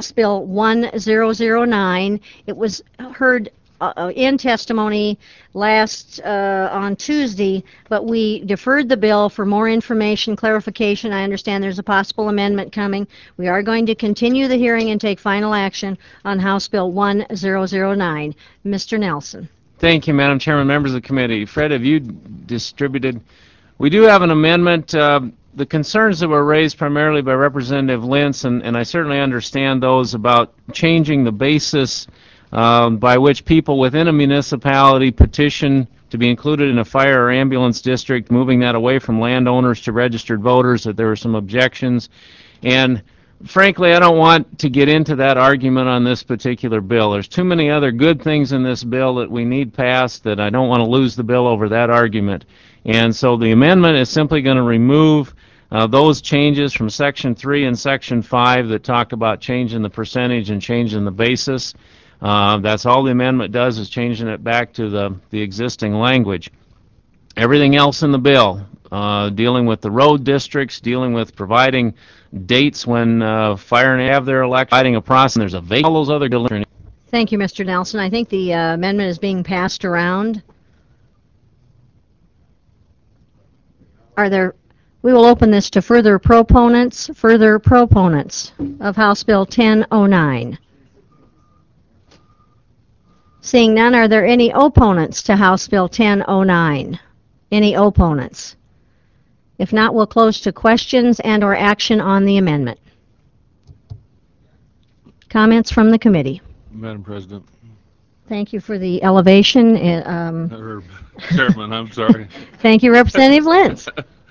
Bill 1009. It was heard in testimony last on Tuesday, but we deferred the bill for more information, clarification. I understand there's a possible amendment coming. We are going to continue the hearing and take final action on House Bill 1009. Mr. Nelson. Thank you, Madam Chairman, members of the committee. Fred, have you distributed? We do have an amendment. The concerns that were raised primarily by Representative Lentz, and I certainly understand those about changing the basis by which people within a municipality petition to be included in a fire or ambulance district, moving that away from landowners to registered voters, that there were some objections. And frankly, I don't want to get into that argument on this particular bill. There's too many other good things in this bill that we need passed that I don't want to lose the bill over that argument. And so the amendment is simply going to remove those changes from Section 3 and Section 5 that talk about changing the percentage and changing the basis. That's all the amendment does, is changing it back to the existing language. Everything else in the bill, dealing with the road districts, dealing with providing dates when fire and have their election, providing a process, and there's a vacancy, all those other delivery. Thank you, Mr. Nelson. I think the amendment is being passed around. We will open this to further proponents of House Bill 1009. Seeing none, are there any opponents to House Bill 1009? Any opponents? If not, we'll close to questions and or action on the amendment. Comments from the committee? Madam President. Thank you for the elevation. Chairman, I'm sorry. Thank you, Representative Lentz.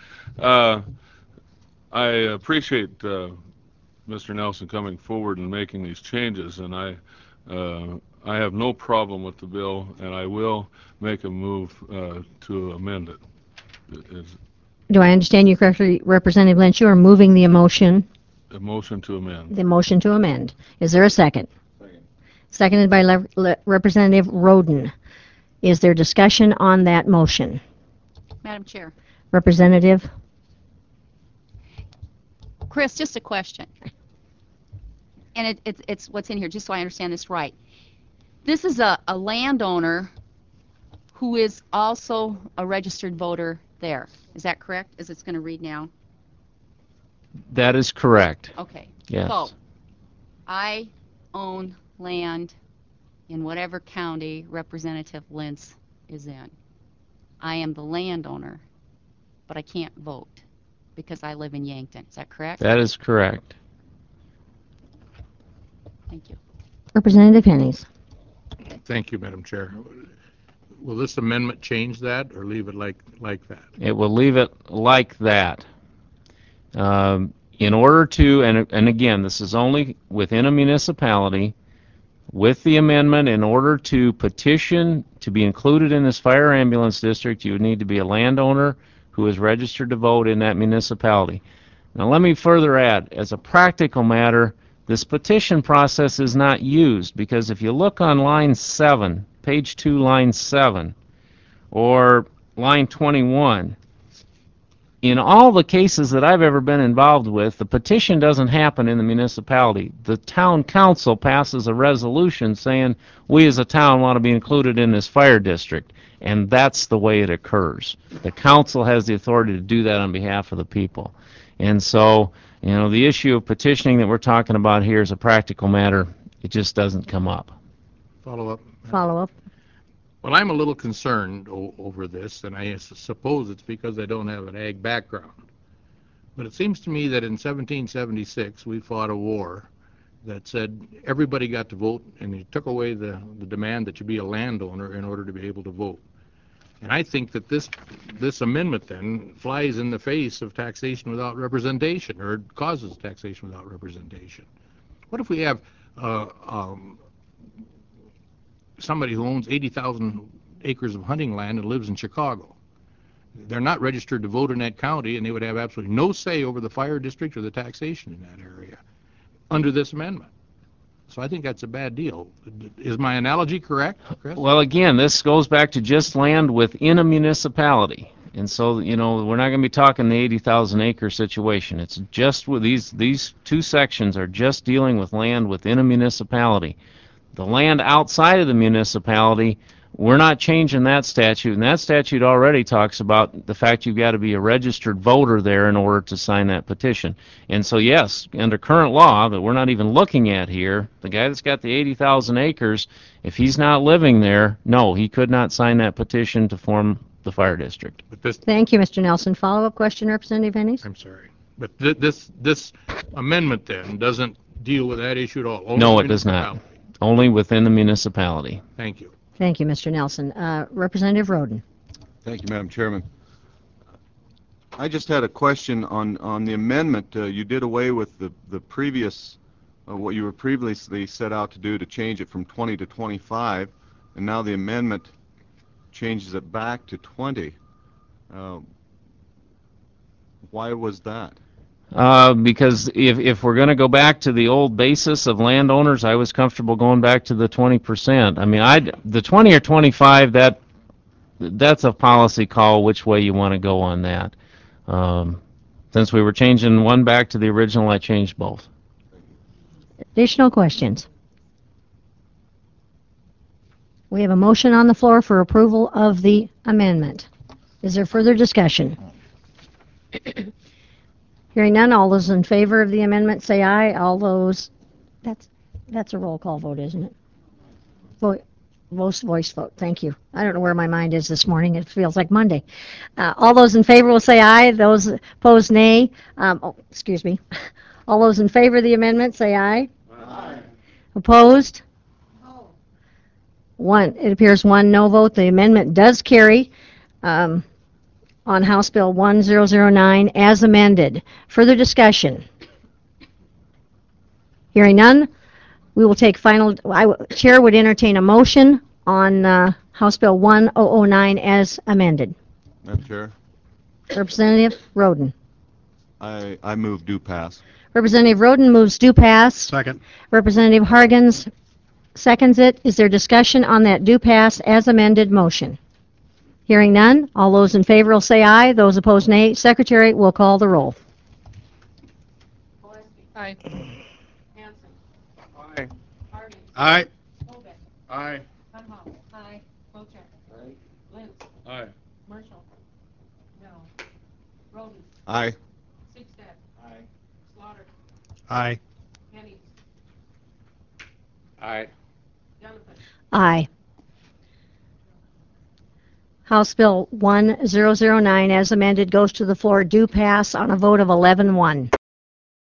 I appreciate Mr. Nelson coming forward and making these changes, and I have no problem with the bill, and I will make a move to amend it. Do I understand you correctly, Representative Lentz? You are moving the motion. A motion to amend. The motion to amend. Is there a second? Second. Seconded by Representative Roden. Is there discussion on that motion? Madam Chair. Representative? Chris, just a question. And it's what's in here, just so I understand this right. This is a landowner who is also a registered voter there. Is that correct, as it's going to read now? That is correct. Okay. Yes. So, I own land in whatever county Representative Lentz is in. I am the landowner, but I can't vote because I live in Yankton. Is that correct? That is correct. Thank you. Representative Hennies. Thank you, Madam Chair. Will this amendment change that or leave it like that? It will leave it like that. In order to, and again, this is only within a municipality, with the amendment, in order to petition to be included in this fire ambulance district, you would need to be a landowner who is registered to vote in that municipality. Now let me further add, as a practical matter, this petition process is not used because if you look on line 7, page 2, line 7, or line 21, in all the cases that I've ever been involved with, the petition doesn't happen in the municipality. The town council passes a resolution saying, we as a town want to be included in this fire district, and that's the way it occurs. The council has the authority to do that on behalf of the people. And so, you know, the issue of petitioning that we're talking about here is a practical matter. It just doesn't come up. Follow up. Follow up. Well, I'm a little concerned over this, and I suppose it's because I don't have an ag background. But it seems to me that in 1776 we fought a war that said everybody got to vote, and it took away the demand that you be a landowner in order to be able to vote. And I think that this amendment then flies in the face of taxation without representation, or causes taxation without representation. What if we have somebody who owns 80,000 acres of hunting land and lives in Chicago? They're not registered to vote in that county, and they would have absolutely no say over the fire district or the taxation in that area under this amendment. So I think that's a bad deal. Is my analogy correct, Chris? Well, again, this goes back to just land within a municipality. And so, you know, we're not going to be talking the 80,000 acre situation. It's just with these two sections are just dealing with land within a municipality. The land outside of the municipality, we're not changing that statute, and that statute already talks about the fact you've got to be a registered voter there in order to sign that petition. And so, yes, under current law that we're not even looking at here, the guy that's got the 80,000 acres, if he's not living there, no, he could not sign that petition to form the fire district. But this, Thank you, Mr. Nelson. Follow-up question, Representative Hennies? I'm sorry, but this amendment then doesn't deal with that issue at all? Only No, it does not. municipality. Only within the municipality. Thank you. Thank you, Mr. Nelson. Representative Roden. Thank you, Madam Chairman. I just had a question on the amendment. You did away with the previous, what you were previously set out to do to change it from 20 to 25, and now the amendment changes it back to 20. Why was that? Because if we're going to go back to the old basis of landowners, I was comfortable going back to the 20%. I mean, the 20 or 25, that's a policy call which way you want to go on that. Since we were changing one back to the original, I changed both. Additional questions? We have a motion on the floor for approval of the amendment. Is there further discussion? Hearing none, all those in favor of the amendment say aye. All those, that's a roll call vote, isn't it? Voice vote. Thank you. I don't know where my mind is this morning. It feels like Monday. All those in favor will say aye. Those opposed, nay. Excuse me. All those in favor of the amendment say aye. Aye. Opposed? No. One. It appears one no vote. The amendment does carry. On House Bill 1009 as amended. Further discussion? Hearing none, we will take final. Chair would entertain a motion on House Bill 1009 as amended. Madam Chair, Representative Roden. I move do pass. Representative Roden moves do pass. Second. Representative Hargens seconds it. Is there discussion on that do pass as amended motion? Hearing none, all those in favor will say aye. Those opposed, nay. Secretary will call the roll. Aye. Aye. Aye. Aye. Aye. Aye. Marshall. No. Roden. Aye. Sixstad. Aye. Slaughter. Aye. Hennies. Aye. Jonathan. Aye. House Bill 1009 as amended goes to the floor. Do pass on a vote of 11-1.